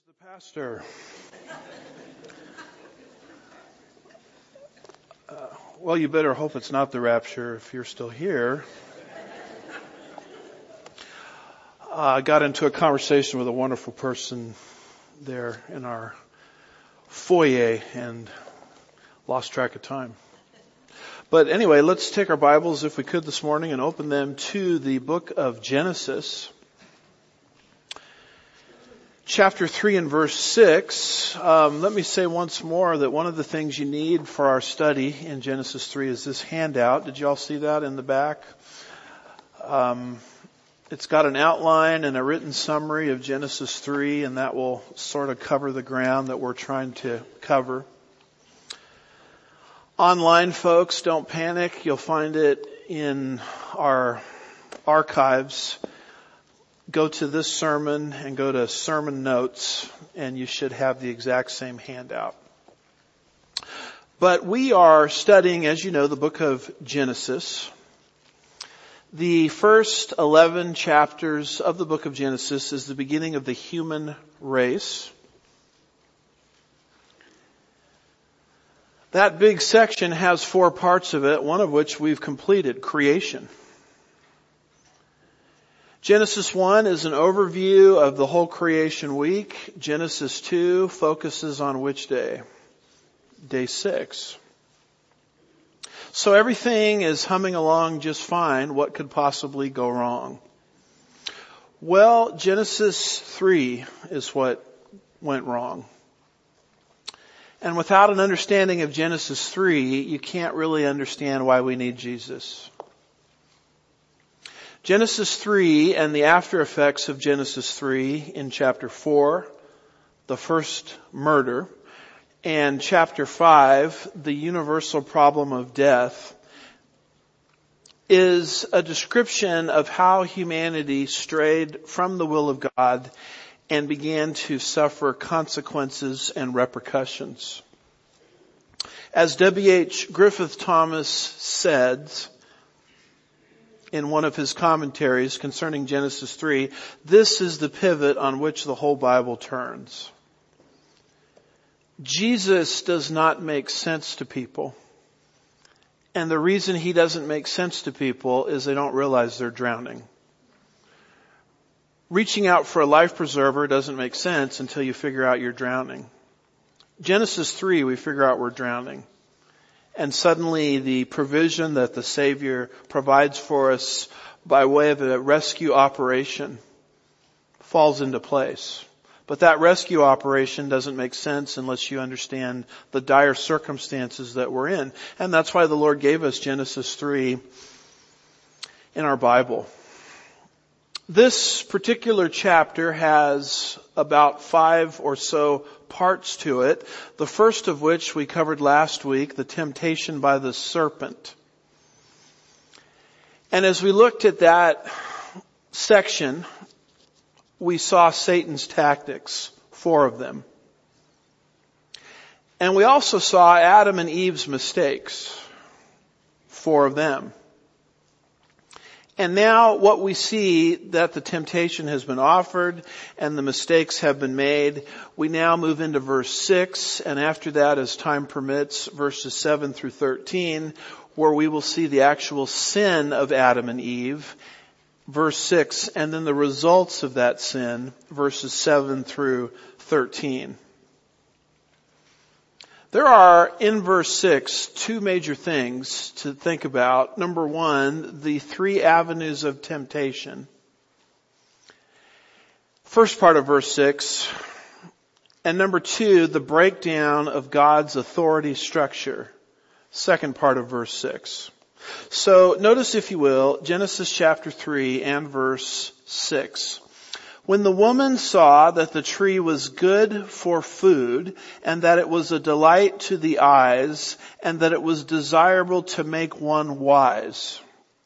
The pastor. Well, you better hope it's not the rapture if you're still here. I got into a conversation with a wonderful person there in our foyer and lost track of time. But anyway, let's take our Bibles, if we could, this morning and open them to the book of Genesis. Chapter 3 and verse 6. Let me say once more that one of the things you need for our study in Genesis 3 is this handout. Did you all see that in the back? It's got an outline and a written summary of Genesis 3, and that will sort of cover the ground that we're trying to cover. Online folks, don't panic. You'll find it in our archives. Go to this sermon and go to sermon notes, and you should have the exact same handout. But we are studying, as you know, the book of Genesis. The first 11 chapters of the book of Genesis is the beginning of the human race. That big section has 4 parts of it, one of which we've completed, creation. Genesis 1 is an overview of the whole creation week. Genesis 2 focuses on which day? Day 6. So everything is humming along just fine. What could possibly go wrong? Well, Genesis 3 is what went wrong. And without an understanding of Genesis 3, you can't really understand why we need Jesus. Genesis 3 and the after effects of Genesis 3 in chapter 4, the first murder, and chapter 5, the universal problem of death, is a description of how humanity strayed from the will of God and began to suffer consequences and repercussions. As W.H. Griffith Thomas said in one of his commentaries concerning Genesis 3, this is the pivot on which the whole Bible turns. Jesus does not make sense to people. And the reason he doesn't make sense to people is they don't realize they're drowning. Reaching out for a life preserver doesn't make sense until you figure out you're drowning. Genesis 3, we figure out we're drowning. And suddenly the provision that the Savior provides for us by way of a rescue operation falls into place. But that rescue operation doesn't make sense unless you understand the dire circumstances that we're in. And that's why the Lord gave us Genesis 3 in our Bible. This particular chapter has about 5 or so parts to it. The first of which we covered last week, the temptation by the serpent. And as we looked at that section, we saw Satan's tactics, 4 of them. And we also saw Adam and Eve's mistakes, 4 of them. And now what we see that the temptation has been offered and the mistakes have been made, we now move into verse 6, and after that, as time permits, verses 7 through 13, where we will see the actual sin of Adam and Eve, verse 6, and then the results of that sin, verses 7 through 13. There are, in verse 6, 2 major things to think about. Number 1, the 3 avenues of temptation. First part of verse 6. And number 2, the breakdown of God's authority structure. Second part of verse 6. So notice, if you will, Genesis chapter 3 and verse 6. When the woman saw that the tree was good for food, and that it was a delight to the eyes, and that it was desirable to make one wise,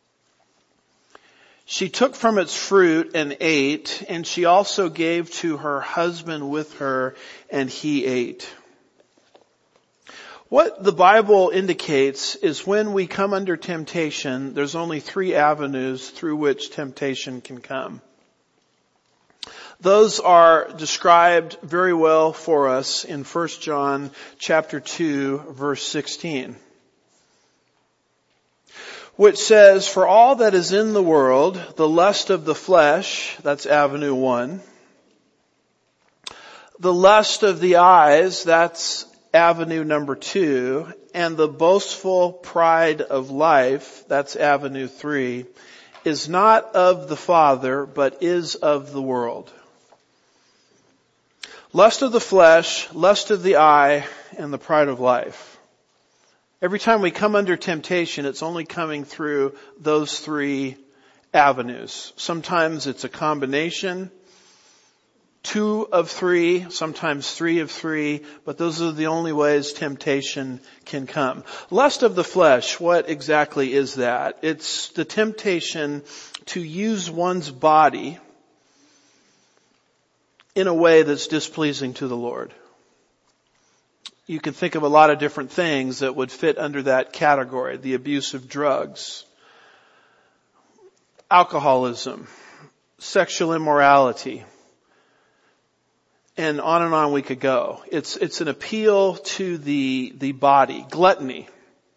she took from its fruit and ate, and she also gave to her husband with her, and he ate. What the Bible indicates is when we come under temptation, there's only 3 avenues through which temptation can come. Those are described very well for us in 1 John chapter 2, verse 16. Which says, "For all that is in the world, the lust of the flesh," that's avenue 1. "The lust of the eyes," that's avenue number 2. "And the boastful pride of life," that's avenue 3, "is not of the Father, but is of the world." Lust of the flesh, lust of the eye, and the pride of life. Every time we come under temptation, it's only coming through those 3 avenues. Sometimes it's a combination, 2 of 3, sometimes 3 of 3, but those are the only ways temptation can come. Lust of the flesh, what exactly is that? It's the temptation to use one's body in a way that's displeasing to the Lord. You can think of a lot of different things that would fit under that category. The abuse of drugs, alcoholism, sexual immorality, and on we could go. It's an appeal to the body. Gluttony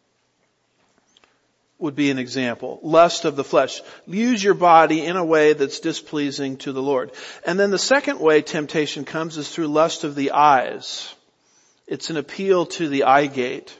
would be an example. Lust of the flesh. Use your body in a way that's displeasing to the Lord. And then the second way temptation comes is through lust of the eyes. It's an appeal to the eye gate.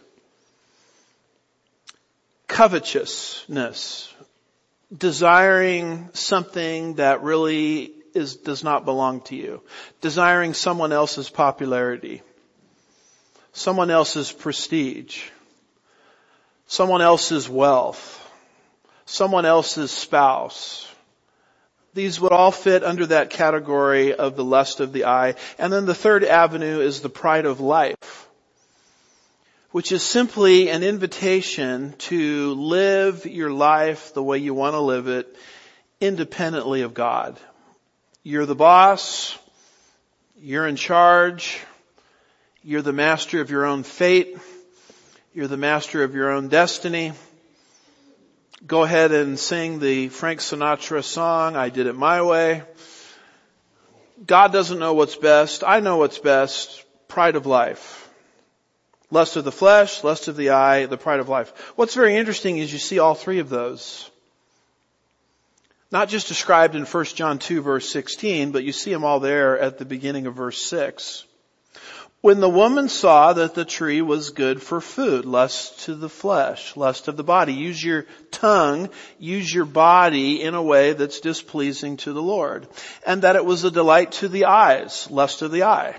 Covetousness. Desiring something that really does not belong to you. Desiring someone else's popularity. Someone else's prestige. Someone else's wealth. Someone else's spouse. These would all fit under that category of the lust of the eye. And then the third avenue is the pride of life, which is simply an invitation to live your life the way you want to live it, independently of God. You're the boss. You're in charge. You're the master of your own fate. You're the master of your own destiny. Go ahead and sing the Frank Sinatra song, "I Did It My Way." God doesn't know what's best. I know what's best. Pride of life. Lust of the flesh, lust of the eye, the pride of life. What's very interesting is you see all 3 of those. Not just described in 1 John 2 verse 16, but you see them all there at the beginning of verse 6. "When the woman saw that the tree was good for food," lust to the flesh, lust of the body. Use your tongue, use your body in a way that's displeasing to the Lord. "And that it was a delight to the eyes," lust of the eye.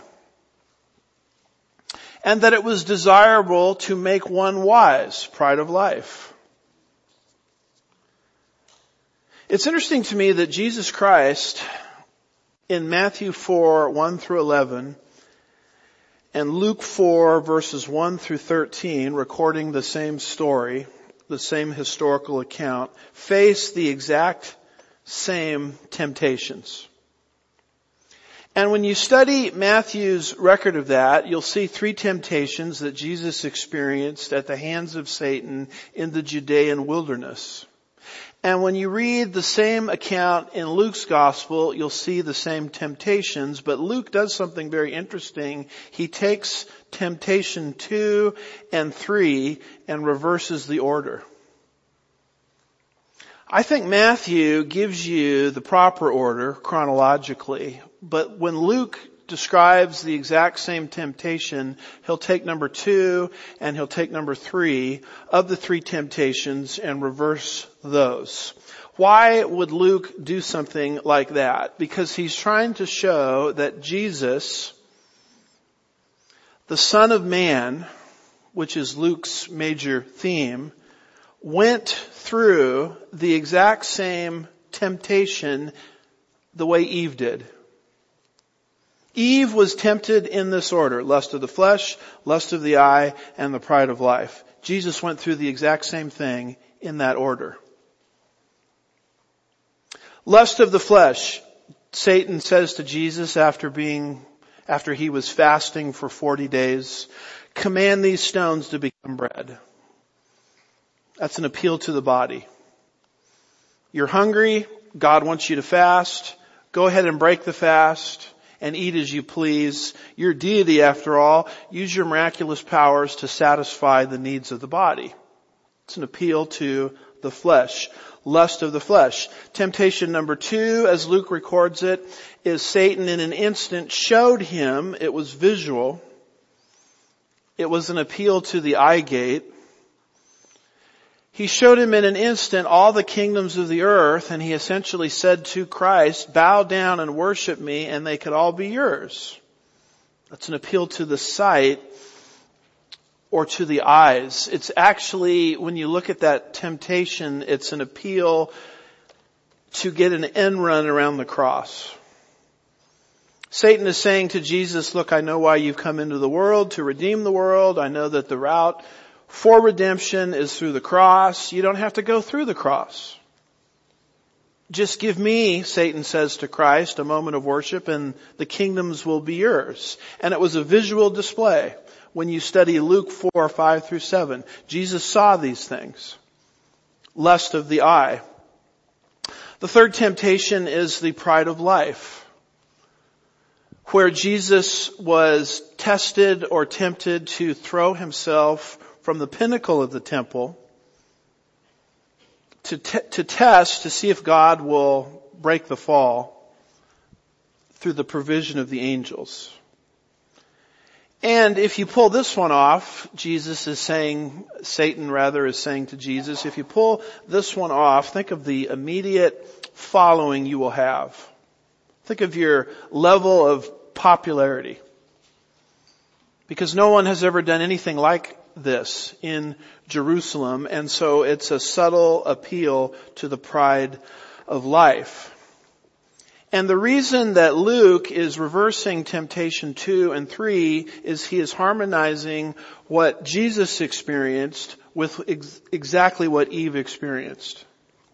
"And that it was desirable to make one wise," pride of life. It's interesting to me that Jesus Christ in Matthew 4, 1 through 11, and Luke 4 verses 1 through 13, recording the same story, the same historical account, face the exact same temptations. And when you study Matthew's record of that, you'll see 3 temptations that Jesus experienced at the hands of Satan in the Judean wilderness. And when you read the same account in Luke's gospel, you'll see the same temptations, but Luke does something very interesting. He takes temptation 2 and 3 and reverses the order. I think Matthew gives you the proper order chronologically, but when Luke describes the exact same temptation, he'll take number 2 and he'll take number 3 of the 3 temptations and reverse those. Why would Luke do something like that? Because he's trying to show that Jesus, the Son of Man, which is Luke's major theme, went through the exact same temptation the way Eve did. Eve was tempted in this order: lust of the flesh, lust of the eye, and the pride of life. Jesus went through the exact same thing in that order. Lust of the flesh. Satan says to Jesus after he was fasting for 40 days, "Command these stones to become bread." That's an appeal to the body. You're hungry. God wants you to fast. Go ahead and break the fast and eat as you please. You're deity after all. Use your miraculous powers to satisfy the needs of the body. It's an appeal to the flesh. Lust of the flesh. Temptation number 2, as Luke records it, is Satan in an instant showed him, it was visual, it was an appeal to the eye gate. He showed him in an instant all the kingdoms of the earth, and he essentially said to Christ, bow down and worship me, and they could all be yours. That's an appeal to the sight or to the eyes. It's actually, when you look at that temptation, it's an appeal to get an end run around the cross. Satan is saying to Jesus, look, I know why you've come into the world, to redeem the world. I know that the route for redemption is through the cross. You don't have to go through the cross. Just give me, Satan says to Christ, a moment of worship and the kingdoms will be yours. And it was a visual display. When you study Luke 4, 5 through 7, Jesus saw these things. Lust of the eye. The third temptation is the pride of life, where Jesus was tested or tempted to throw himself from the pinnacle of the temple to test to see if God will break the fall through the provision of the angels. And if you pull this one off, Satan is saying to Jesus, if you pull this one off, think of the immediate following you will have. Think of your level of popularity. Because no one has ever done anything like this in Jerusalem, and so it's a subtle appeal to the pride of life. And the reason that Luke is reversing temptation 2 and 3 is he is harmonizing what Jesus experienced with exactly what Eve experienced.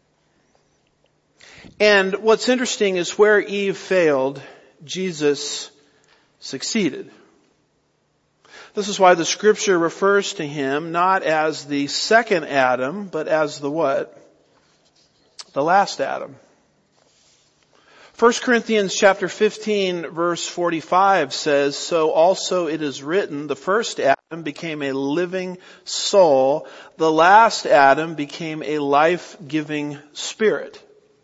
And what's interesting is where Eve failed, Jesus succeeded. This is why the scripture refers to him not as the second Adam, but as the what? The last Adam. 1 Corinthians chapter 15 verse 45 says, so also it is written, the first Adam became a living soul, the last Adam became a life-giving spirit.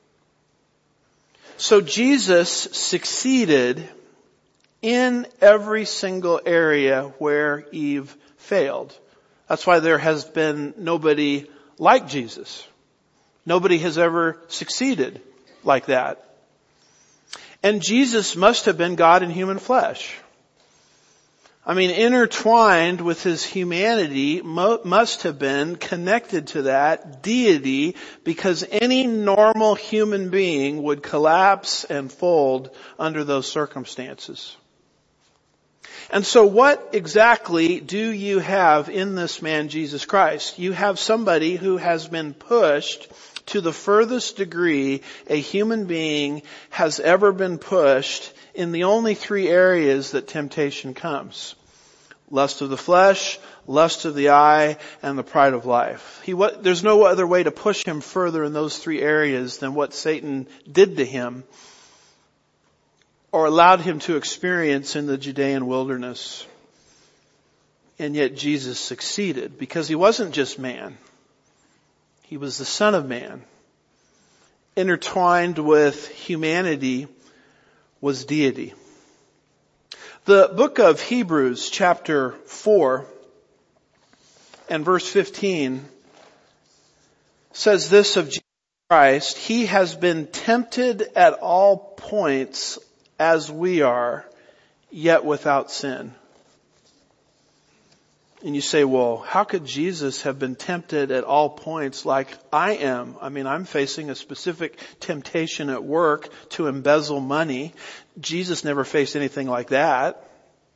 So Jesus succeeded in every single area where Eve failed. That's why there has been nobody like Jesus. Nobody has ever succeeded like that. And Jesus must have been God in human flesh. I mean, intertwined with his humanity must have been connected to that deity, because any normal human being would collapse and fold under those circumstances. And so what exactly do you have in this man, Jesus Christ? You have somebody who has been pushed to the furthest degree a human being has ever been pushed in the only 3 areas that temptation comes. Lust of the flesh, lust of the eye, and the pride of life. There's no other way to push him further in those 3 areas than what Satan did to him or allowed him to experience in the Judean wilderness. And yet Jesus succeeded because he wasn't just man. He was the Son of Man. Intertwined with humanity was deity. The book of Hebrews chapter 4 and verse 15 says this of Jesus Christ, he has been tempted at all points as we are, yet without sin. And you say, well, how could Jesus have been tempted at all points like I am? I mean, I'm facing a specific temptation at work to embezzle money. Jesus never faced anything like that.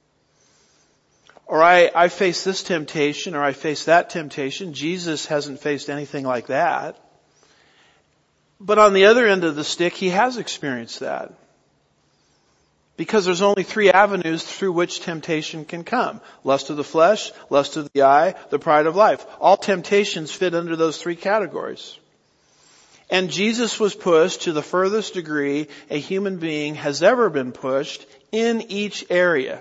Or I face this temptation, or I face that temptation. Jesus hasn't faced anything like that. But on the other end of the stick, he has experienced that. Because there's only 3 avenues through which temptation can come. Lust of the flesh, lust of the eye, the pride of life. All temptations fit under those 3 categories. And Jesus was pushed to the furthest degree a human being has ever been pushed in each area,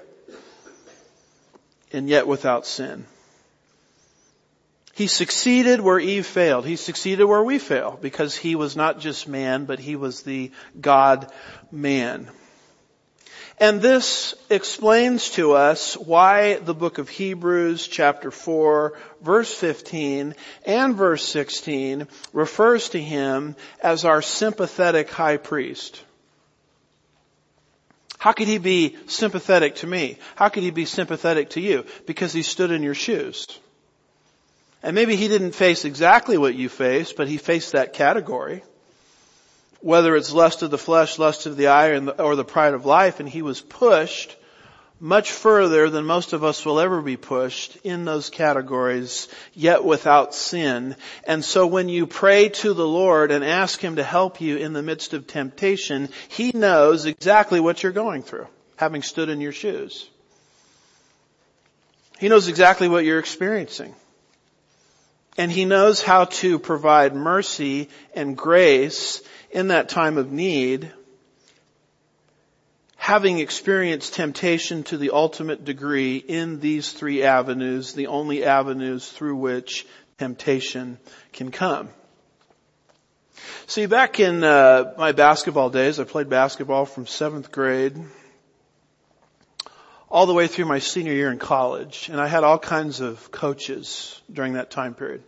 and yet without sin. He succeeded where Eve failed. He succeeded where we fail, because he was not just man, but he was the God-man. And this explains to us why the book of Hebrews chapter 4 verse 15 and verse 16 refers to him as our sympathetic high priest. How could he be sympathetic to me? How could he be sympathetic to you? Because he stood in your shoes. And maybe he didn't face exactly what you faced, but he faced that category. Whether it's lust of the flesh, lust of the eye, or the pride of life, and he was pushed much further than most of us will ever be pushed in those categories, yet without sin. And so when you pray to the Lord and ask him to help you in the midst of temptation, he knows exactly what you're going through, having stood in your shoes. He knows exactly what you're experiencing. And he knows how to provide mercy and grace in that time of need, having experienced temptation to the ultimate degree in these three avenues, the only avenues through which temptation can come. See, back in my basketball days, I played basketball from 7th grade all the way through my senior year in college, and I had all kinds of coaches during that time period.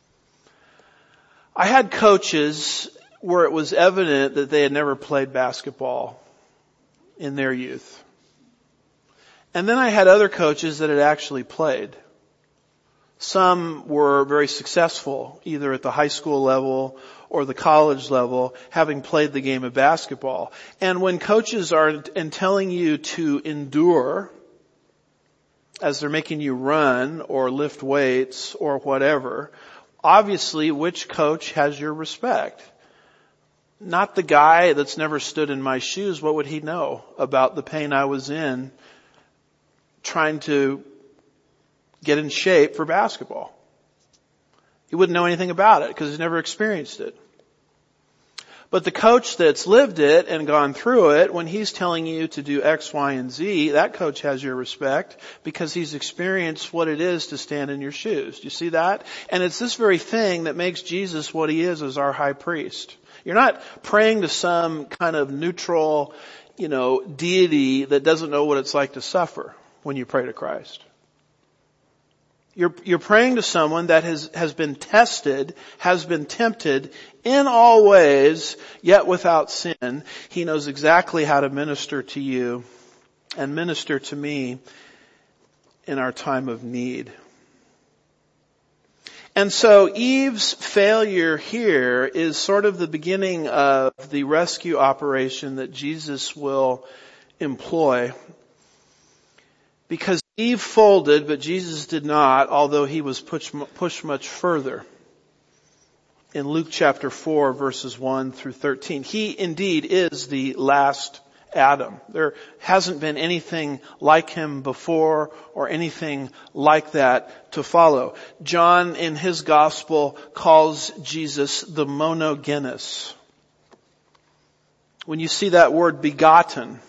I had coaches where it was evident that they had never played basketball in their youth. And then I had other coaches that had actually played. Some were very successful, either at the high school level or the college level, having played the game of basketball. And when coaches are telling you to endure, as they're making you run or lift weights or whatever, obviously which coach has your respect? Not the guy that's never stood in my shoes. What would he know about the pain I was in trying to get in shape for basketball? He wouldn't know anything about it because he's never experienced it. But the coach that's lived it and gone through it, when he's telling you to do X, Y, and Z, that coach has your respect because he's experienced what it is to stand in your shoes. Do you see that? And it's this very thing that makes Jesus what he is as our high priest. You're not praying to some kind of neutral, deity that doesn't know what it's like to suffer when you pray to Christ. You're praying to someone that has been tested, has been tempted in all ways, yet without sin. He knows exactly how to minister to you and minister to me in our time of need. And so Eve's failure here is sort of the beginning of the rescue operation that Jesus will employ. Because Eve folded, but Jesus did not, although he was pushed much further. In Luke chapter 4, verses 1 through 13. He indeed is the last Adam. There hasn't been anything like him before or anything like that to follow. John in his gospel calls Jesus the monogenes. When you see that word begotten,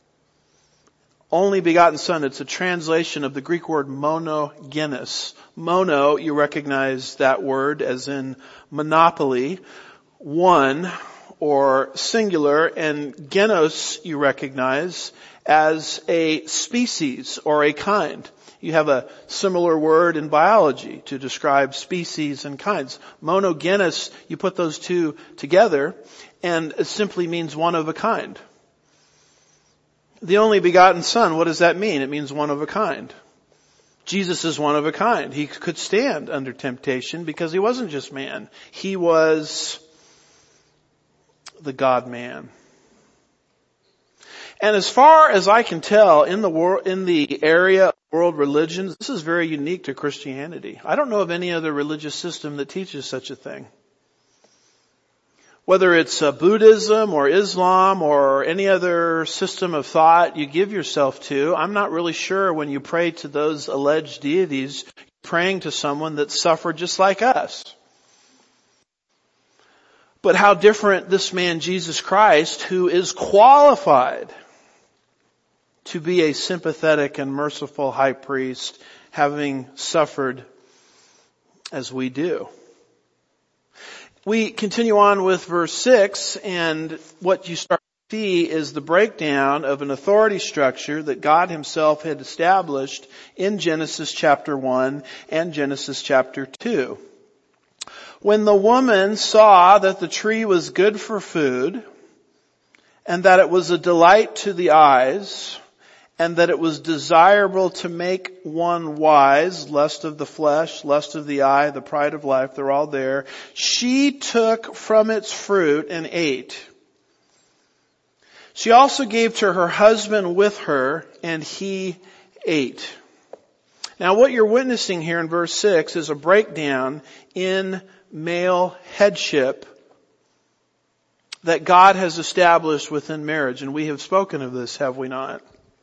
only begotten son, it's a translation of the Greek word monogenes. Mono, you recognize that word as in monopoly, one or singular, and genos you recognize as a species or a kind. You have a similar word in biology to describe species and kinds. Monogenes, you put those two together, and it simply means one of a kind. The only begotten son, what does that mean? It means one of a kind. Jesus is one of a kind. He could stand under temptation because he wasn't just man. He was the God-man. And as far as I can tell, in the area of world religions, this is very unique to Christianity. I don't know of any other religious system that teaches such a thing. Whether it's Buddhism or Islam or any other system of thought you give yourself to, I'm not really sure when you pray to those alleged deities, you're praying to someone that suffered just like us. But how different this man, Jesus Christ, who is qualified to be a sympathetic and merciful high priest, having suffered as we do. We continue on with verse 6, and what you start to see is the breakdown of an authority structure that God himself had established in Genesis chapter 1 and Genesis chapter 2. When the woman saw that the tree was good for food, and that it was a delight to the eyes, and that it was desirable to make one wise, lust of the flesh, lust of the eye, the pride of life, they're all there. She took from its fruit and ate. She also gave to her husband with her, and he ate. Now what you're witnessing here in verse 6 is a breakdown in male headship that God has established within marriage. And we have spoken of this, have we not?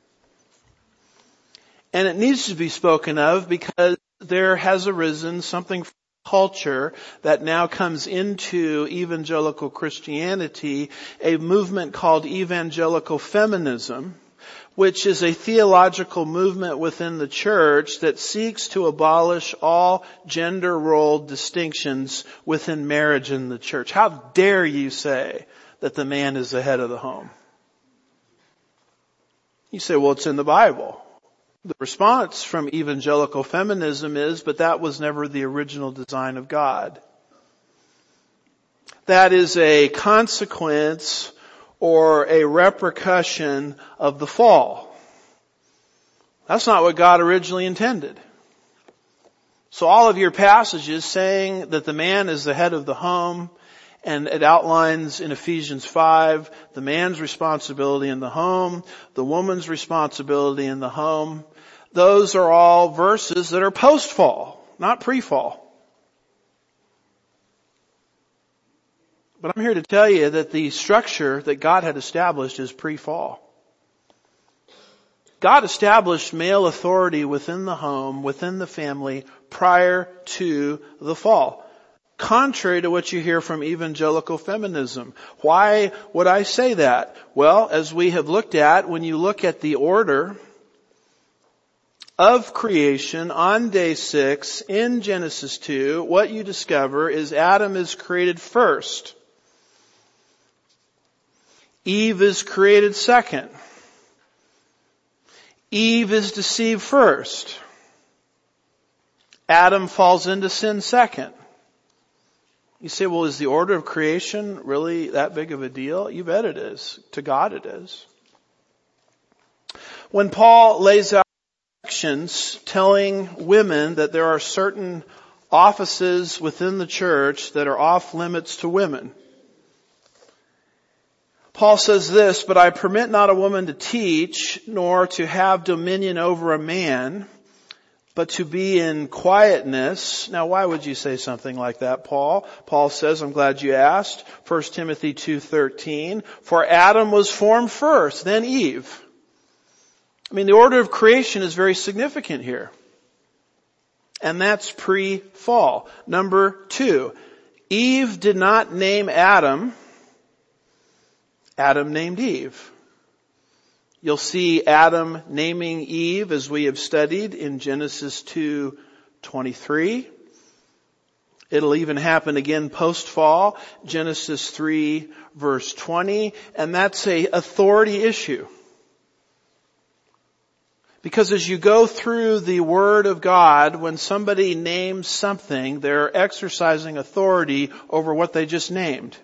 And it needs to be spoken of because there has arisen something from culture that now comes into evangelical Christianity, a movement called evangelical feminism, which is a theological movement within the church that seeks to abolish all gender role distinctions within marriage in the church. How dare you say that the man is the head of the home? You say, well, it's in the Bible. The response from evangelical feminism is, but that was never the original design of God. That is a consequence or a repercussion of the fall. That's not what God originally intended. So all of your passages saying that the man is the head of the home, and it outlines in Ephesians 5 the man's responsibility in the home, the woman's responsibility in the home. Those are all verses that are post-fall, not pre-fall. But I'm here to tell you that the structure that God had established is pre-fall. God established male authority within the home, within the family, prior to the fall. Contrary to what you hear from evangelical feminism. Why would I say that? Well, as we have looked at, when you look at the order of creation on day 6 in Genesis 2, what you discover is Adam is created first. Eve is created second. Eve is deceived first. Adam falls into sin second. You say, well, is the order of creation really that big of a deal? You bet it is. To God it is. When Paul lays out sections telling women that there are certain offices within the church that are off limits to women, Paul says this, but I permit not a woman to teach, nor to have dominion over a man, but to be in quietness. Now, why would you say something like that, Paul? Paul says, I'm glad you asked, 1 Timothy 2:13, for Adam was formed first, then Eve. I mean, the order of creation is very significant here. And that's pre-fall. Number 2, Eve did not name Adam. Adam named Eve. You'll see Adam naming Eve as we have studied in Genesis 2:23. It'll even happen again post-fall, Genesis 3 verse 20, and that's a authority issue. Because as you go through the Word of God, when somebody names something, they're exercising authority over what they just named.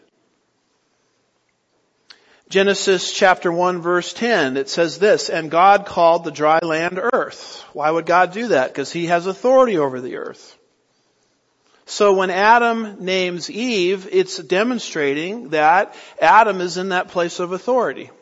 Genesis chapter 1 verse 10, it says this, and God called the dry land earth. Why would God do that? Because He has authority over the earth. So when Adam names Eve, it's demonstrating that Adam is in that place of authority.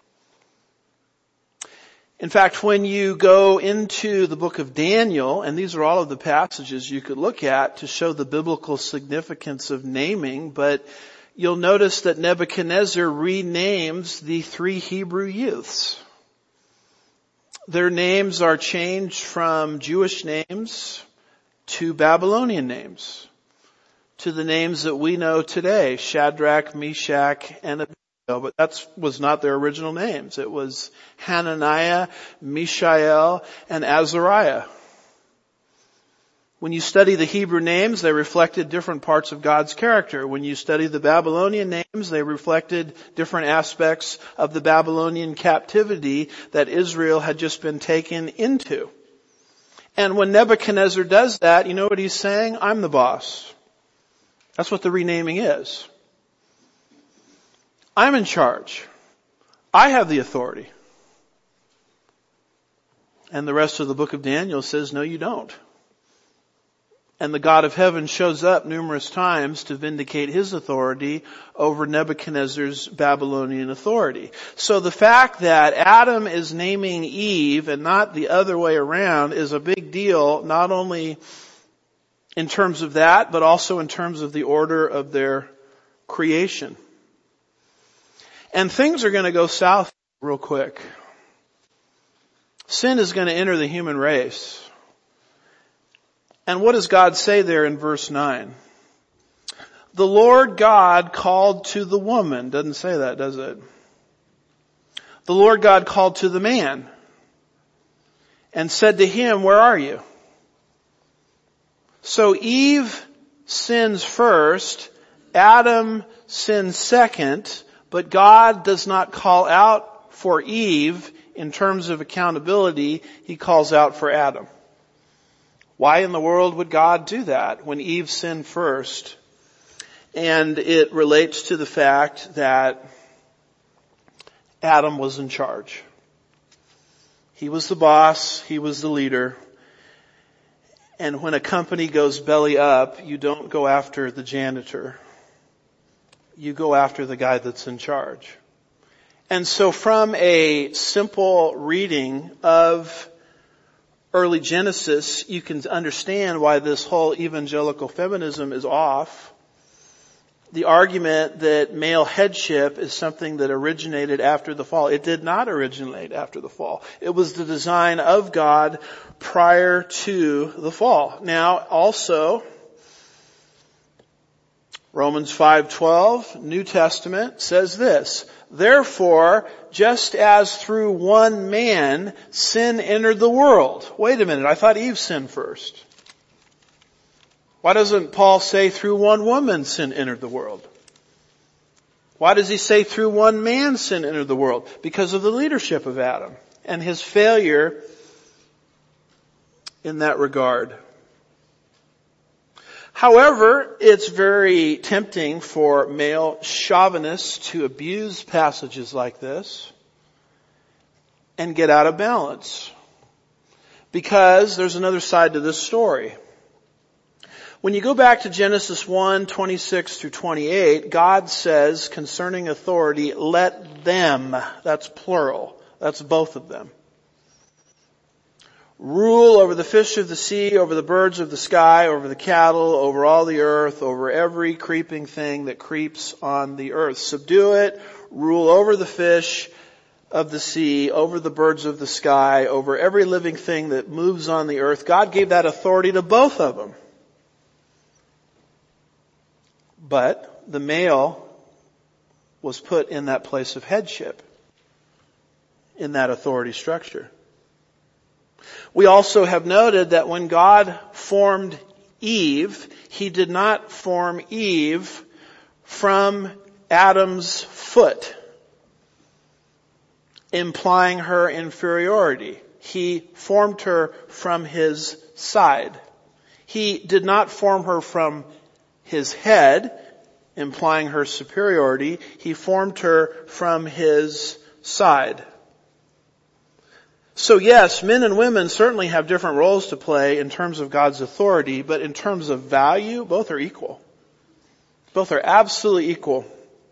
In fact, when you go into the book of Daniel, and these are all of the passages you could look at to show the biblical significance of naming, but you'll notice that Nebuchadnezzar renames the 3 Hebrew youths. Their names are changed from Jewish names to Babylonian names, to the names that we know today, Shadrach, Meshach, and Abednego. But that was not their original names. It was Hananiah, Mishael, and Azariah. When you study the Hebrew names, they reflected different parts of God's character. When you study the Babylonian names, they reflected different aspects of the Babylonian captivity that Israel had just been taken into. And when Nebuchadnezzar does that, you know what he's saying? I'm the boss. That's what the renaming is. I'm in charge. I have the authority. And the rest of the book of Daniel says, no, you don't. And the God of heaven shows up numerous times to vindicate his authority over Nebuchadnezzar's Babylonian authority. So the fact that Adam is naming Eve and not the other way around is a big deal, not only in terms of that, but also in terms of the order of their creation. And things are going to go south real quick. Sin is going to enter the human race. And what does God say there in verse 9? The Lord God called to the woman. Doesn't say that, does it? The Lord God called to the man and said to him, where are you? So Eve sins first, Adam sins second, but God does not call out for Eve in terms of accountability. He calls out for Adam. Why in the world would God do that when Eve sinned first? And it relates to the fact that Adam was in charge. He was the boss. He was the leader. And when a company goes belly up, you don't go after the janitor. You go after the guy that's in charge. And so from a simple reading of early Genesis, you can understand why this whole evangelical feminism is off. The argument that male headship is something that originated after the fall. It did not originate after the fall. It was the design of God prior to the fall. Now, also, Romans 5:12, New Testament, says this, therefore, just as through one man sin entered the world. Wait a minute, I thought Eve sinned first. Why doesn't Paul say through one woman sin entered the world? Why does he say through one man sin entered the world? Because of the leadership of Adam and his failure in that regard. However, it's very tempting for male chauvinists to abuse passages like this and get out of balance. Because there's another side to this story. When you go back to Genesis 1:26 through 28, God says concerning authority, let them, that's plural, that's both of them, rule over the fish of the sea, over the birds of the sky, over the cattle, over all the earth, over every creeping thing that creeps on the earth. Subdue it, rule over the fish of the sea, over the birds of the sky, over every living thing that moves on the earth. God gave that authority to both of them. But the male was put in that place of headship, in that authority structure. We also have noted that when God formed Eve, He did not form Eve from Adam's foot, implying her inferiority. He formed her from his side. He did not form her from his head, implying her superiority. He formed her from his side. So yes, men and women certainly have different roles to play in terms of God's authority, but in terms of value, both are equal. Both are absolutely equal.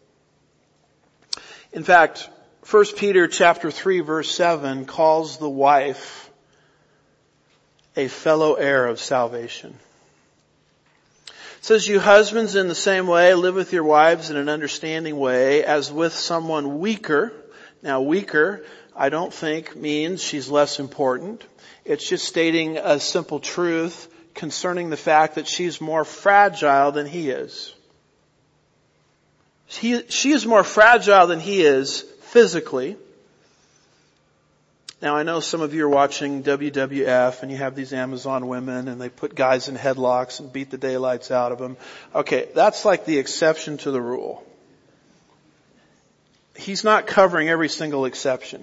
In fact, 1 Peter chapter 3 verse 7 calls the wife a fellow heir of salvation. It says, you husbands in the same way live with your wives in an understanding way as with someone weaker. Now weaker, I don't think means she's less important. It's just stating a simple truth concerning the fact that she's more fragile than he is. She is more fragile than he is physically. Now I know some of you are watching WWF and you have these Amazon women and they put guys in headlocks and beat the daylights out of them. Okay, that's like the exception to the rule. He's not covering every single exception.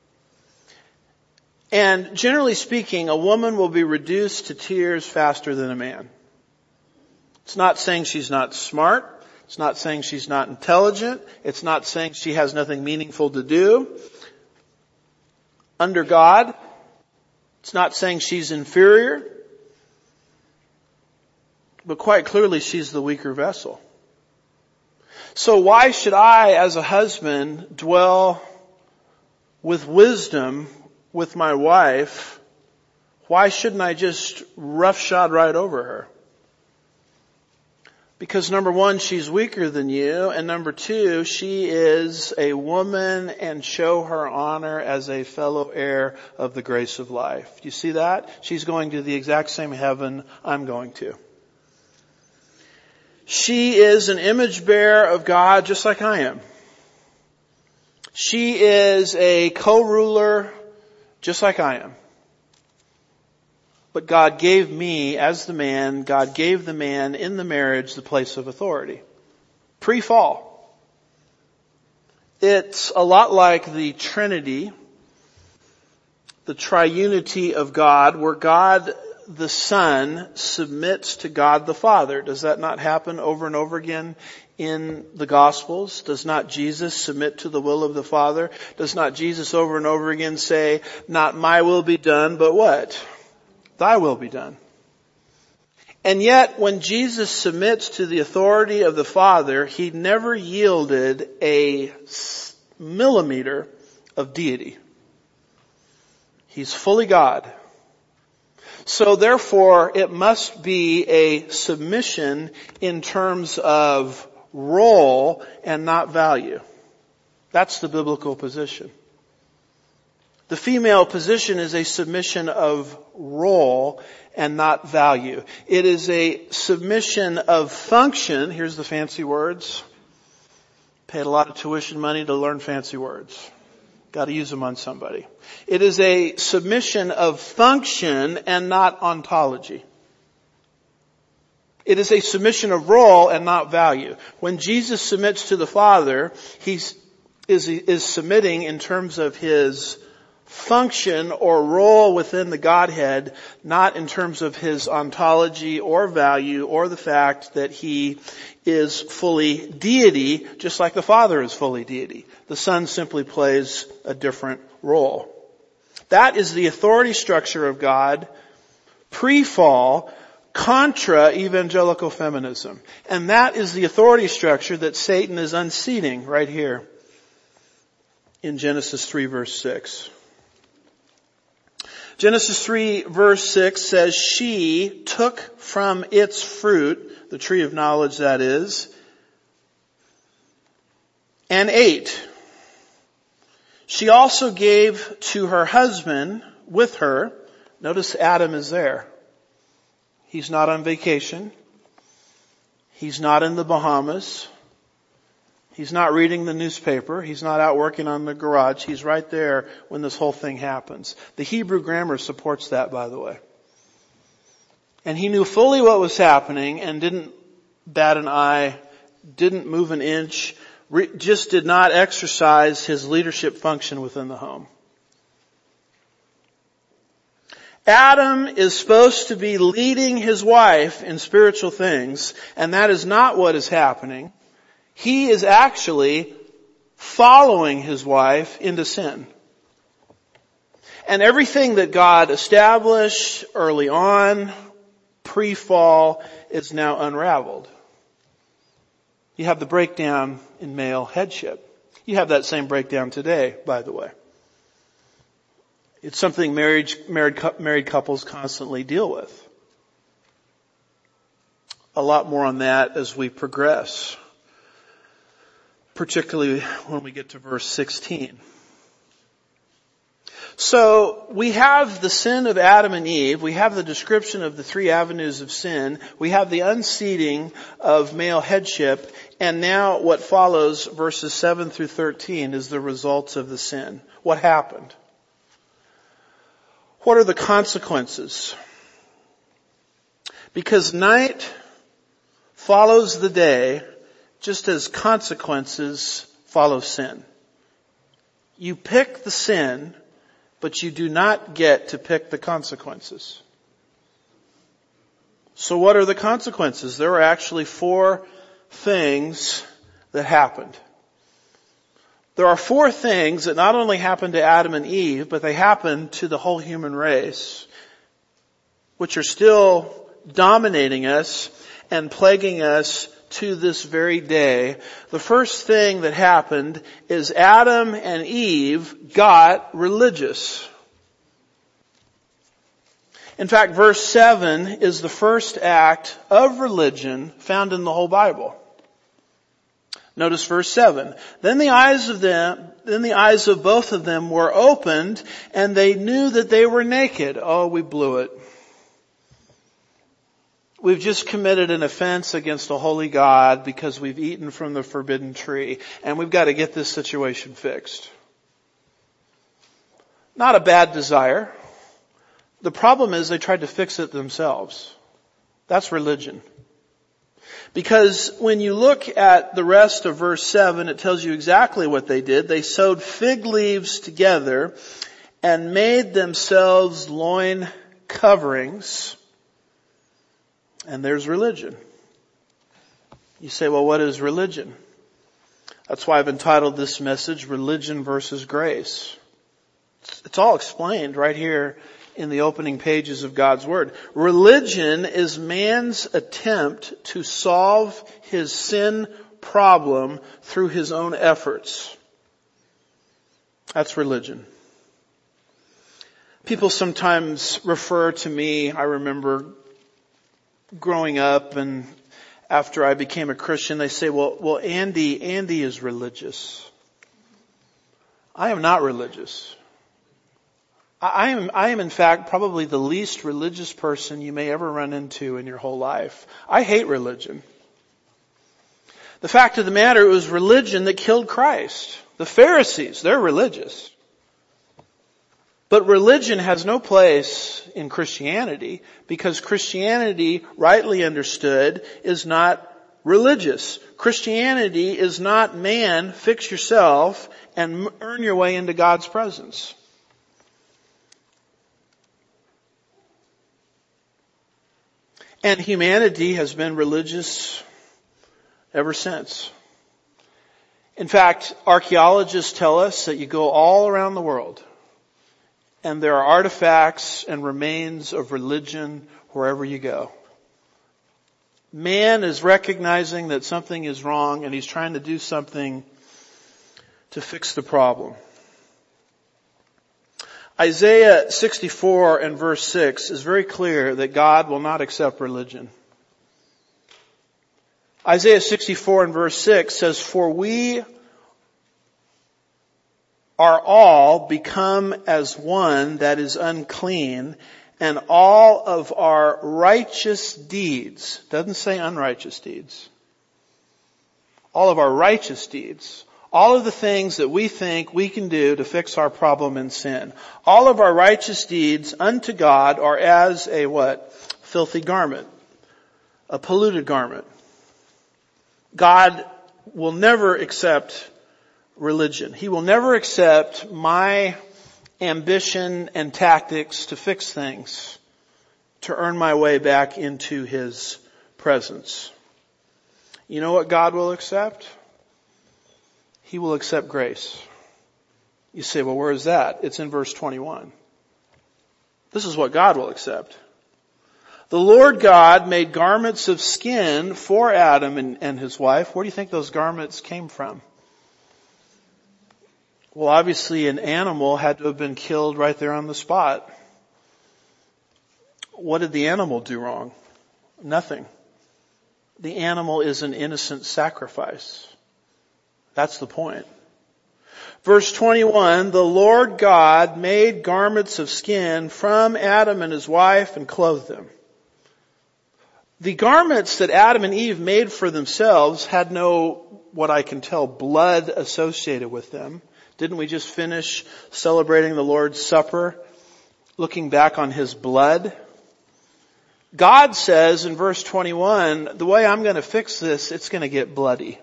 And generally speaking, a woman will be reduced to tears faster than a man. It's not saying she's not smart. It's not saying she's not intelligent. It's not saying she has nothing meaningful to do under God. It's not saying she's inferior. But quite clearly she's the weaker vessel. So why should I, as a husband, dwell with wisdom with my wife? Why shouldn't I just roughshod right over her? Because number one, she's weaker than you, and number two, she is a woman and show her honor as a fellow heir of the grace of life. Do you see that? She's going to the exact same heaven I'm going to. She is an image bearer of God just like I am. She is a co-ruler just like I am. But God gave me, as the man, God gave the man in the marriage the place of authority. Pre-fall. It's a lot like the Trinity, the triunity of God, where God the Son submits to God the Father. Does that not happen over and over again in the Gospels? Does not Jesus submit to the will of the Father? Does not Jesus over and over again say, not my will be done, but what? Thy will be done. And yet, when Jesus submits to the authority of the Father, He never yielded a millimeter of deity. He's fully God. So therefore, it must be a submission in terms of role and not value. That's the biblical position. The female position is a submission of role and not value. It is a submission of function. Here's the fancy words. Paid a lot of tuition money to learn fancy words. Got to use them on somebody. It is a submission of function and not ontology. It is a submission of role and not value. When Jesus submits to the Father, He is submitting in terms of His function or role within the Godhead, not in terms of His ontology or value or the fact that He is fully deity, just like the Father is fully deity. The Son simply plays a different role. That is the authority structure of God pre-fall, contra evangelical feminism. And that is the authority structure that Satan is unseating right here in Genesis 3 verse 6. Genesis 3 verse 6 says, she took from its fruit, the tree of knowledge that is, and ate. She also gave to her husband with her. Notice Adam is there. He's not on vacation. He's not in the Bahamas. He's not reading the newspaper. He's not out working on the garage. He's right there when this whole thing happens. The Hebrew grammar supports that, by the way. And he knew fully what was happening and didn't bat an eye, didn't move an inch, just did not exercise his leadership function within the home. Adam is supposed to be leading his wife in spiritual things, and that is not what is happening. He is actually following his wife into sin. And everything that God established early on, pre-fall, is now unraveled. You have the breakdown in male headship. You have that same breakdown today, by the way. It's something married couples constantly deal with. A lot more on that as we progress, particularly when we get to verse 16. So we have the sin of Adam and Eve. We have the description of the three avenues of sin. We have the unseating of male headship. And now what follows, verses 7 through 13, is the results of the sin. What happened? What are the consequences? Because night follows the day, just as consequences follow sin. You pick the sin, but you do not get to pick the consequences. So what are the consequences? There are actually 4 things that happened. There are 4 things that not only happened to Adam and Eve, but they happened to the whole human race, which are still dominating us and plaguing us to this very day. The first thing that happened is Adam and Eve got religious. In fact, verse 7 is the first act of religion found in the whole Bible. Notice verse 7. Then the eyes of both of them were opened, and they knew that they were naked. Oh, we blew it. We've just committed an offense against a holy God because we've eaten from the forbidden tree, and we've got to get this situation fixed. Not a bad desire. The problem is they tried to fix it themselves. That's religion. Because when you look at the rest of verse 7, it tells you exactly what they did. They sewed fig leaves together and made themselves loin coverings. And there's religion. You say, well, what is religion? That's why I've entitled this message, Religion versus Grace. It's all explained right here in the opening pages of God's Word. Religion is man's attempt to solve his sin problem through his own efforts. That's religion. People sometimes refer to me, I remember growing up and after I became a Christian, they say, well, Andy is religious. I am not religious. I am in fact probably the least religious person you may ever run into in your whole life. I hate religion. The fact of the matter, it was religion that killed Christ. The Pharisees, they're religious. But religion has no place in Christianity because Christianity, rightly understood, is not religious. Christianity is not man, fix yourself and earn your way into God's presence. And humanity has been religious ever since. In fact, archaeologists tell us that you go all around the world and there are artifacts and remains of religion wherever you go. Man is recognizing that something is wrong and he's trying to do something to fix the problem. Isaiah 64 and verse 6 is very clear that God will not accept religion. Isaiah 64 and verse 6 says, "For we are all become as one that is unclean, and all of our righteous deeds," doesn't say unrighteous deeds, all of our righteous deeds, all of the things that we think we can do to fix our problem in sin, all of our righteous deeds unto God are as a what? Filthy garment, a polluted garment. God will never accept religion. He will never accept my ambition and tactics to fix things, to earn my way back into His presence. You know what God will accept? He will accept grace. You say, well, where is that? It's in verse 21. This is what God will accept. The Lord God made garments of skin for Adam and his wife. Where do you think those garments came from? Well, obviously an animal had to have been killed right there on the spot. What did the animal do wrong? Nothing. The animal is an innocent sacrifice. That's the point. Verse 21, the Lord God made garments of skin from Adam and his wife and clothed them. The garments that Adam and Eve made for themselves had no, what I can tell, blood associated with them. Didn't we just finish celebrating the Lord's Supper, looking back on His blood? God says in verse 21, the way I'm going to fix this, it's going to get bloody.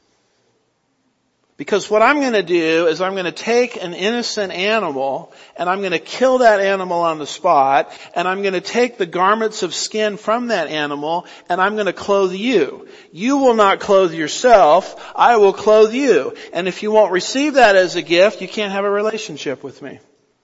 Because what I'm going to do is I'm going to take an innocent animal and I'm going to kill that animal on the spot, and I'm going to take the garments of skin from that animal and I'm going to clothe you. You will not clothe yourself. I will clothe you. And if you won't receive that as a gift, you can't have a relationship with me.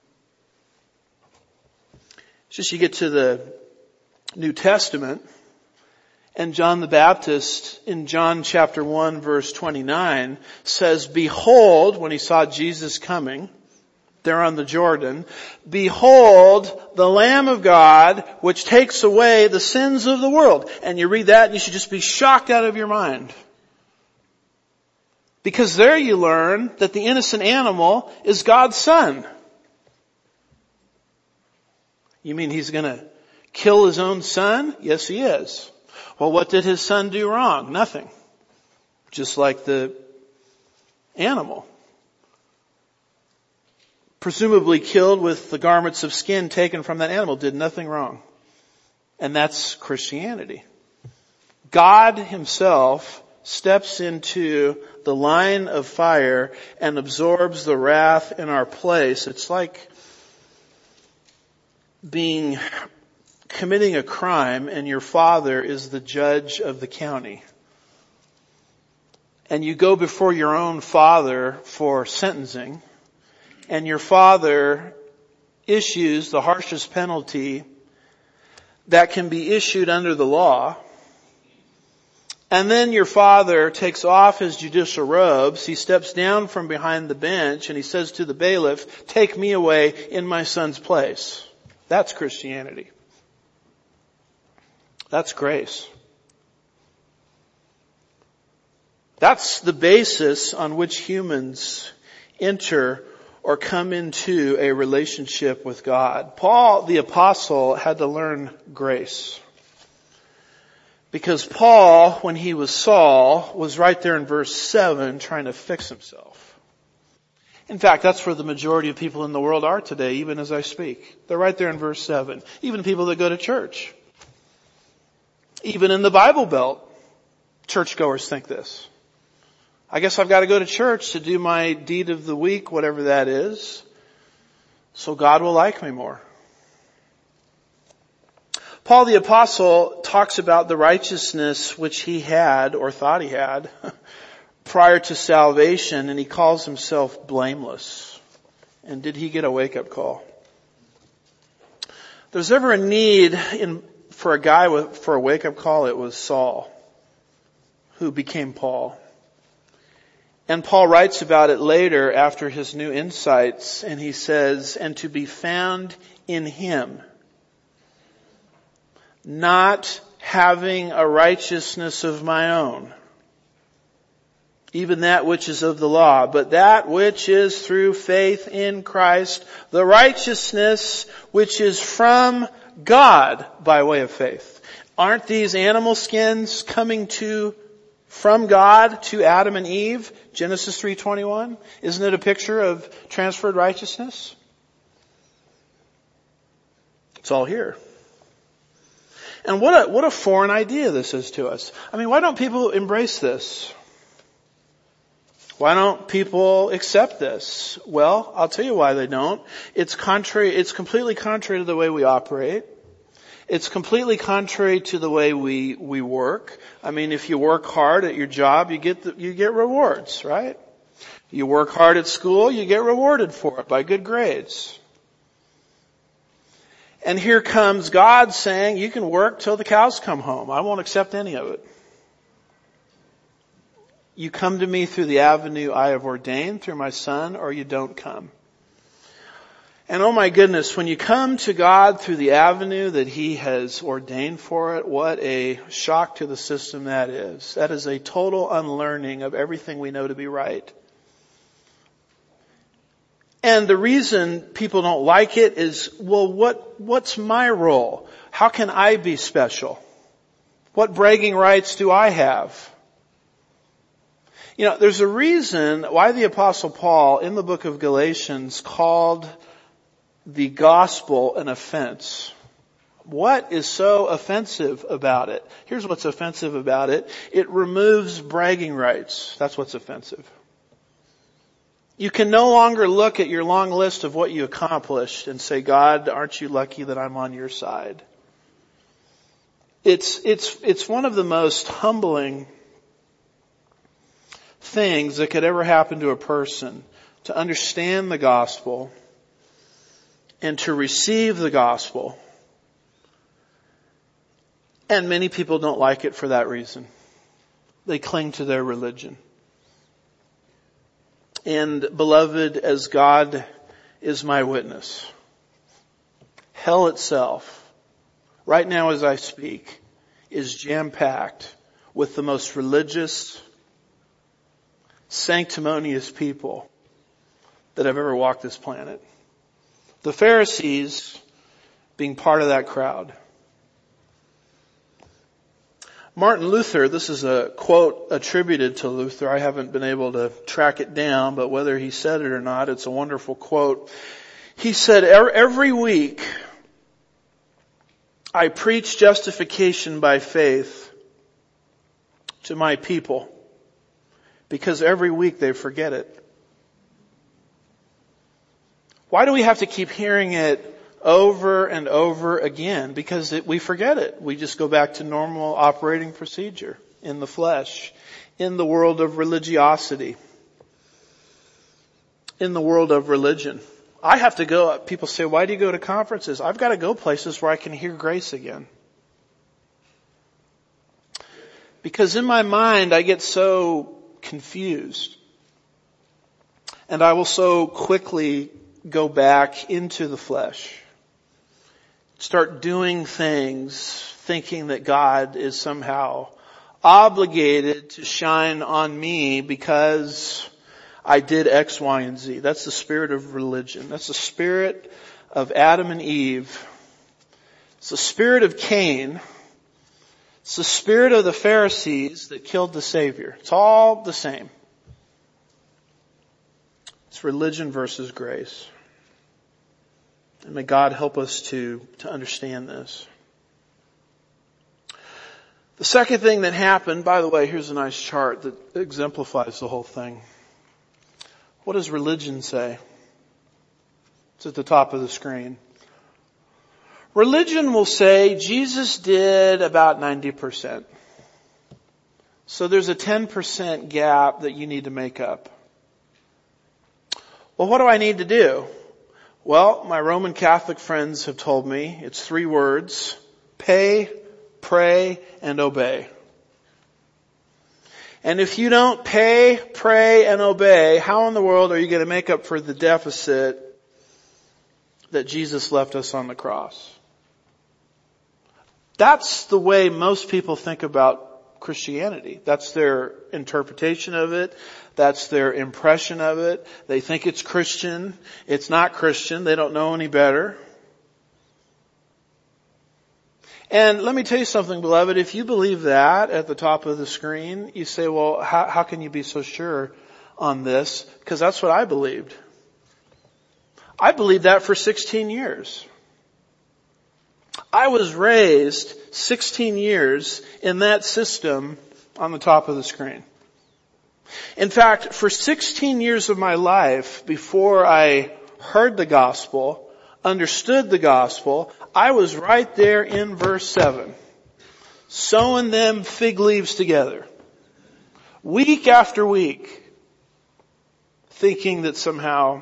It's just you get to the New Testament, and John the Baptist in John chapter 1 verse 29 says, behold, when he saw Jesus coming there on the Jordan, behold the Lamb of God which takes away the sins of the world. And you read that and you should just be shocked out of your mind. Because there you learn that the innocent animal is God's Son. You mean He's going to kill His own Son? Yes, He is. Well, what did His Son do wrong? Nothing. Just like the animal. Presumably killed with the garments of skin taken from that animal, did nothing wrong. And that's Christianity. God Himself steps into the line of fire and absorbs the wrath in our place. It's like committing a crime and your father is the judge of the county. And you go before your own father for sentencing, and your father issues the harshest penalty that can be issued under the law. And then your father takes off his judicial robes, he steps down from behind the bench, and he says to the bailiff, take me away in my son's place. That's Christianity. That's grace. That's the basis on which humans enter or come into a relationship with God. Paul, the apostle, had to learn grace. Because Paul, when he was Saul, was right there in verse 7 trying to fix himself. In fact, that's where the majority of people in the world are today, even as I speak. They're right there in verse 7. Even people that go to church. Even in the Bible Belt, churchgoers think this. I guess I've got to go to church to do my deed of the week, whatever that is, so God will like me more. Paul the apostle talks about the righteousness which he had, or thought he had, prior to salvation, and he calls himself blameless. And did he get a wake-up call? If there's ever a need for a guy for a wake-up call, it was Saul, who became Paul. And Paul writes about it later after his new insights, and he says, and to be found in Him, not having a righteousness of my own, even that which is of the law, but that which is through faith in Christ, the righteousness which is from God by way of faith. Aren't these animal skins coming from God to Adam and Eve? Genesis 3:21. Isn't it a picture of transferred righteousness? It's all here. And what a foreign idea this is to us. I mean, why don't people embrace this? Why don't people accept this? Well, I'll tell you why they don't. It's completely contrary to the way we operate. It's completely contrary to the way we work. I mean, if you work hard at your job, you get rewards, right? You work hard at school, you get rewarded for it by good grades. And here comes God saying, you can work till the cows come home. I won't accept any of it. You come to me through the avenue I have ordained, through my Son, or you don't come. And oh my goodness, when you come to God through the avenue that He has ordained for it, what a shock to the system that is. That is a total unlearning of everything we know to be right. And the reason people don't like it is, well, what's my role? How can I be special? What bragging rights do I have? There's a reason why the Apostle Paul in the book of Galatians called the gospel an offense. What is so offensive about it? Here's what's offensive about it. It removes bragging rights. That's what's offensive. You can no longer look at your long list of what you accomplished and say, God, aren't you lucky that I'm on your side? It's one of the most humbling things that could ever happen to a person, to understand the gospel and to receive the gospel. And many people don't like it for that reason. They cling to their religion. And beloved, as God is my witness, hell itself, right now as I speak, is jam-packed with the most religious, sanctimonious people that have ever walked this planet. The Pharisees being part of that crowd. Martin Luther, this is a quote attributed to Luther. I haven't been able to track it down, but whether he said it or not, it's a wonderful quote. He said, every week I preach justification by faith to my people because every week they forget it. Why do we have to keep hearing it over and over again? Because we forget it. We just go back to normal operating procedure in the flesh, in the world of religiosity, in the world of religion. I have to go, people say, why do you go to conferences? I've got to go places where I can hear grace again. Because in my mind, I get so confused. And I will so quickly go back into the flesh. Start doing things thinking that God is somehow obligated to shine on me because I did X, Y, and Z. That's the spirit of religion. That's the spirit of Adam and Eve. It's the spirit of Cain. It's the spirit of the Pharisees that killed the Savior. It's all the same. It's religion versus grace. And may God help us to understand this. The second thing that happened, by the way, here's a nice chart that exemplifies the whole thing. What does religion say? It's at the top of the screen. Religion will say Jesus did about 90%. So there's a 10% gap that you need to make up. Well, what do I need to do? Well, my Roman Catholic friends have told me it's 3 words: pay, pray, and obey. And if you don't pay, pray, and obey, how in the world are you going to make up for the deficit that Jesus left us on the cross? That's the way most people think about Christianity. That's their interpretation of it. That's their impression of it. They think it's Christian. It's not Christian. They don't know any better. And let me tell you something, beloved. If you believe that at the top of the screen, you say, well, how can you be so sure on this? Because that's what I believed. I believed that for 16 years. I was raised 16 years in that system on the top of the screen. In fact, for 16 years of my life, before I heard the gospel, understood the gospel, I was right there in verse 7, sewing them fig leaves together, week after week, thinking that somehow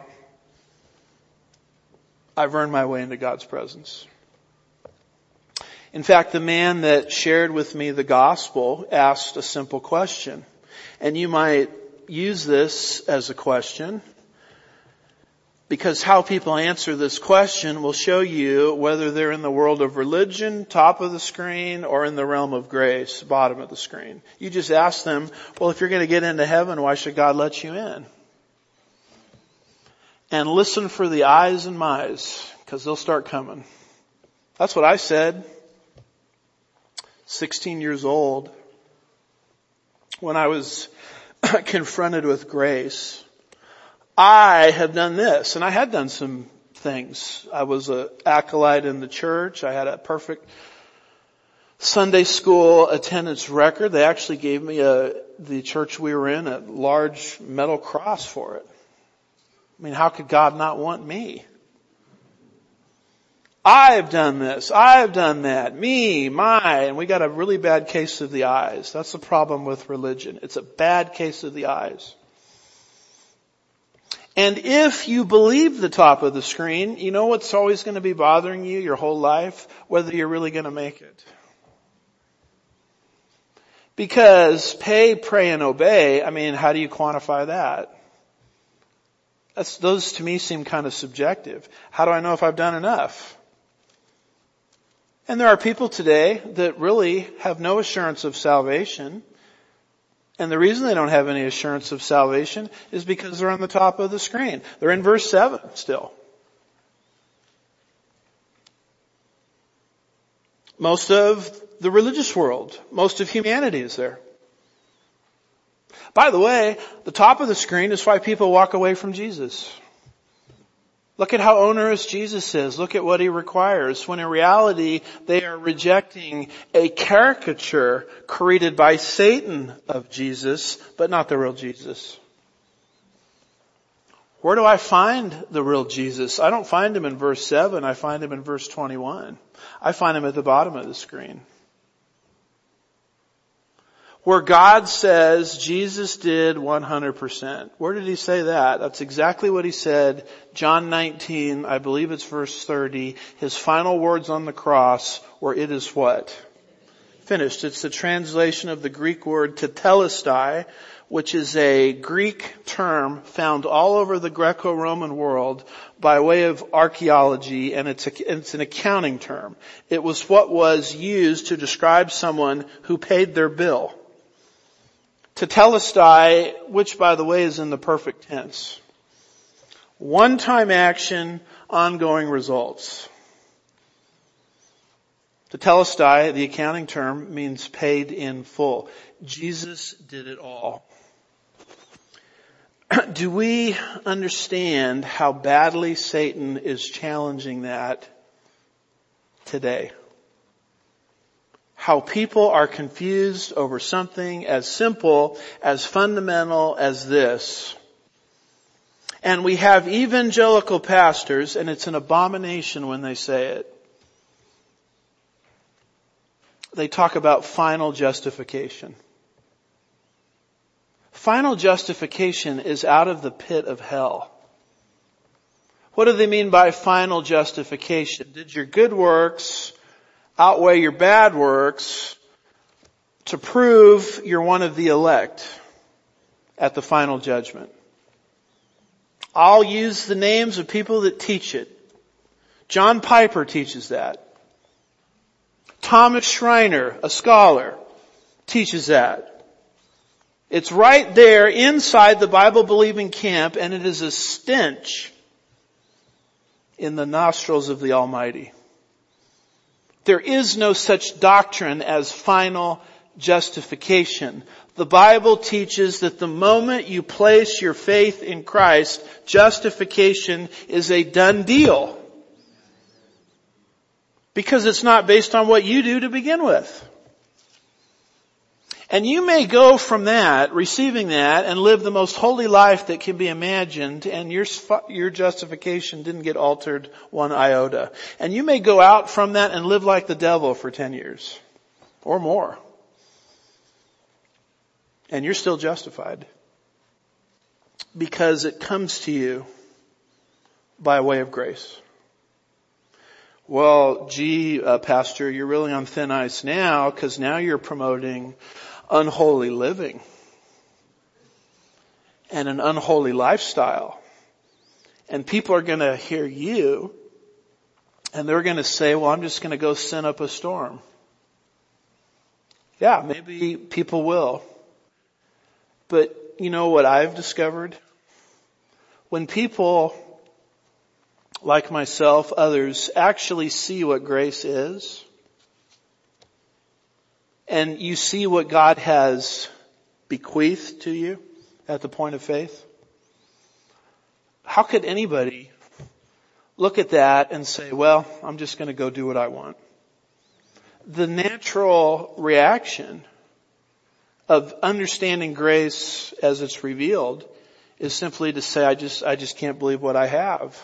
I've earned my way into God's presence. In fact, the man that shared with me the gospel asked a simple question. And you might use this as a question, because how people answer this question will show you whether they're in the world of religion, top of the screen, or in the realm of grace, bottom of the screen. You just ask them, well, if you're going to get into heaven, why should God let you in? and listen for the eyes and my's, because they'll start coming. That's what I said, 16 years old, when I was confronted with grace. I have done this, and I had done some things. I was an acolyte in the church. I had a perfect Sunday school attendance record. They actually gave me the church we were in, a large metal cross for it. I mean, how could God not want me? I've done this. I've done that. Me, my, and we got a really bad case of the eyes. That's the problem with religion. It's a bad case of the eyes. And if you believe the top of the screen, you know what's always going to be bothering you your whole life? Whether you're really going to make it. Because pay, pray, and obey, I mean, how do you quantify that? Those to me seem kind of subjective. How do I know if I've done enough? And there are people today that really have no assurance of salvation. And the reason they don't have any assurance of salvation is because they're on the top of the screen. They're in verse 7 still. Most of the religious world, most of humanity is there. By the way, the top of the screen is why people walk away from Jesus. Look at how onerous Jesus is. Look at what he requires. When in reality, they are rejecting a caricature created by Satan of Jesus, but not the real Jesus. Where do I find the real Jesus? I don't find him in verse 7. I find him in verse 21. I find him at the bottom of the screen. Where God says Jesus did 100%. Where did he say that? That's exactly what he said. John 19, I believe it's verse 30. His final words on the cross were, it is what? Finished. It's the translation of the Greek word tetelestai, which is a Greek term found all over the Greco-Roman world by way of archaeology, and it's an accounting term. It was what was used to describe someone who paid their bill. Tetelestai, which by the way is in the perfect tense. One-time action, ongoing results. Tetelestai, the accounting term, means paid in full. Jesus did it all. Do we understand how badly Satan is challenging that today? How people are confused over something as simple, as fundamental as this. And we have evangelical pastors, and it's an abomination when they say it. They talk about final justification. Final justification is out of the pit of hell. What do they mean by final justification? Did your good works outweigh your bad works to prove you're one of the elect at the final judgment? I'll use the names of people that teach it. John Piper teaches that. Thomas Schreiner, a scholar, teaches that. It's right there inside the Bible-believing camp, and it is a stench in the nostrils of the Almighty. There is no such doctrine as final justification. The Bible teaches that the moment you place your faith in Christ, justification is a done deal. Because it's not based on what you do to begin with. And you may go from that, receiving that, and live the most holy life that can be imagined, and your justification didn't get altered one iota. And you may go out from that and live like the devil for 10 years. Or more. And you're still justified. Because it comes to you by way of grace. Well, Pastor, you're really on thin ice now, because now you're promoting unholy living and an unholy lifestyle. And people are going to hear you and they're going to say, well, I'm just going to go sin up a storm. Yeah, maybe people will. But you know what I've discovered? When people like myself, others, actually see what grace is, and you see what God has bequeathed to you at the point of faith, how could anybody look at that and say, well, I'm just going to go do what I want? The natural reaction of understanding grace as it's revealed is simply to say, I just can't believe what I have.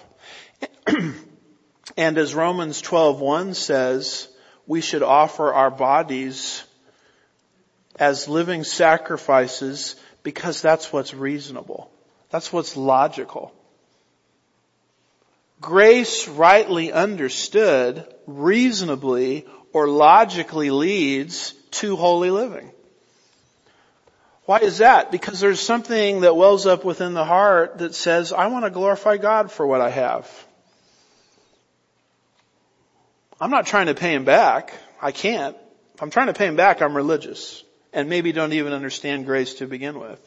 And as Romans 12:1 says, we should offer our bodies as living sacrifices because that's what's reasonable. That's what's logical. Grace, rightly understood, reasonably or logically leads to holy living. Why is that? Because there's something that wells up within the heart that says, I want to glorify God for what I have. I'm not trying to pay Him back. I can't. If I'm trying to pay Him back, I'm religious and maybe don't even understand grace to begin with.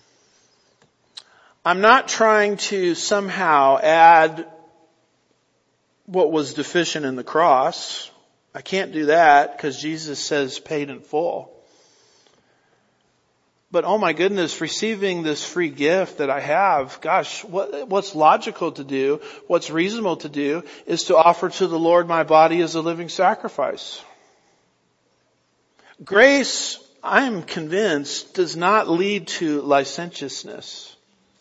I'm not trying to somehow add what was deficient in the cross. I can't do that because Jesus says paid in full. But oh my goodness, receiving this free gift that I have, gosh, what's logical to do, what's reasonable to do is to offer to the Lord my body as a living sacrifice. Grace, I'm convinced, does not lead to licentiousness.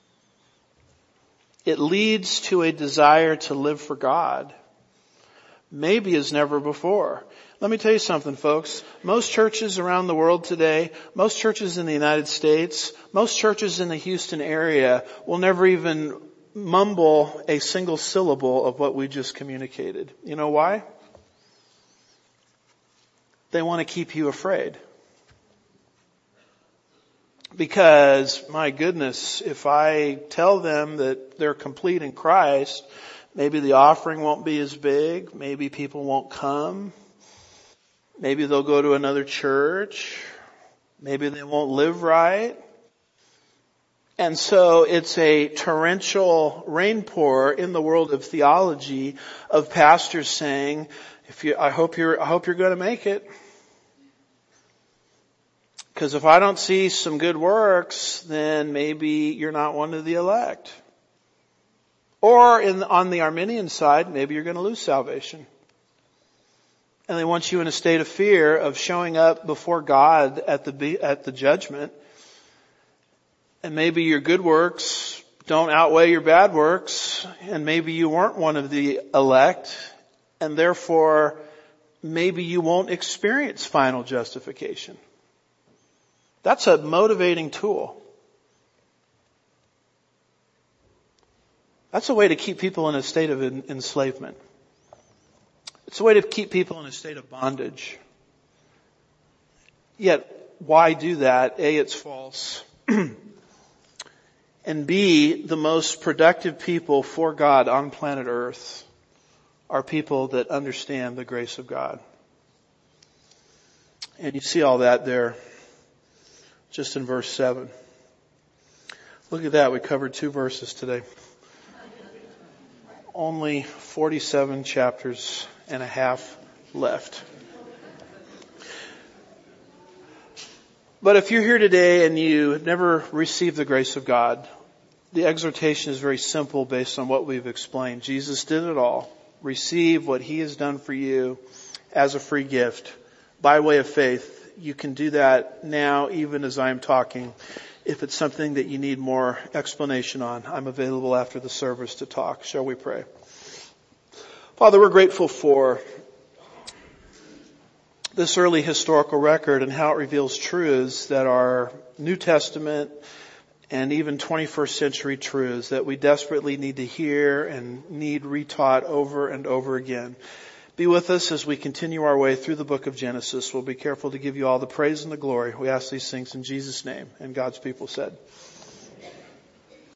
It leads to a desire to live for God, maybe as never before. Let me tell you something, folks. Most churches around the world today, most churches in the United States, most churches in the Houston area will never even mumble a single syllable of what we just communicated. You know why? They want to keep you afraid. Because, my goodness, if I tell them that they're complete in Christ, maybe the offering won't be as big, maybe people won't come. Maybe they'll go to another church. Maybe they won't live right. And so it's a torrential rainpour in the world of theology of pastors saying, I hope you're going to make it. Because if I don't see some good works, then maybe you're not one of the elect. Or on the Arminian side, maybe you're going to lose salvation. And they want you in a state of fear of showing up before God at the judgment. And maybe your good works don't outweigh your bad works. And maybe you weren't one of the elect. And therefore, maybe you won't experience final justification. That's a motivating tool. That's a way to keep people in a state of enslavement. It's a way to keep people in a state of bondage. Yet, why do that? A, it's false. And B, the most productive people for God on planet Earth are people that understand the grace of God. And you see all that there just in verse 7. Look at that. We covered 2 verses today. Only 47 chapters and a half left. But if you're here today and you have never received the grace of God, the exhortation is very simple based on what we've explained. Jesus did it all. Receive what He has done for you as a free gift by way of faith. You can do that now, even as I'm talking. If it's something that you need more explanation on, I'm available after the service to talk. Shall we pray? Father, we're grateful for this early historical record and how it reveals truths that are New Testament and even 21st century truths that we desperately need to hear and need retaught over and over again. Be with us as we continue our way through the book of Genesis. We'll be careful to give you all the praise and the glory. We ask these things in Jesus' name. And God's people said,